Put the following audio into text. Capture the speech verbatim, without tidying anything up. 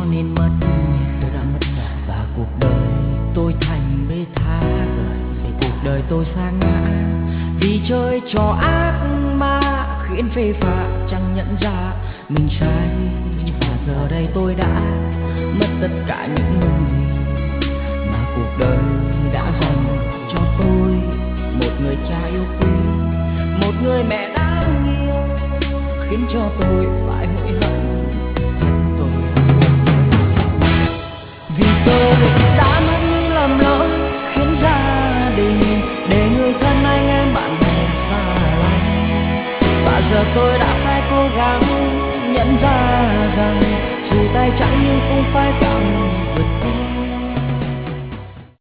nên mất, tôi đã mất cả. Và cuộc đời tôi thành bê tha, để cuộc đời tôi sa ngã vì chơi trò ác ma khiến phê phạt chẳng nhận ra mình sai. Và giờ đây tôi đã mất tất cả những gì mà cuộc đời đã dành cho tôi. Một người cha yêu quý, một người mẹ đáng yêu khiến cho tôi phải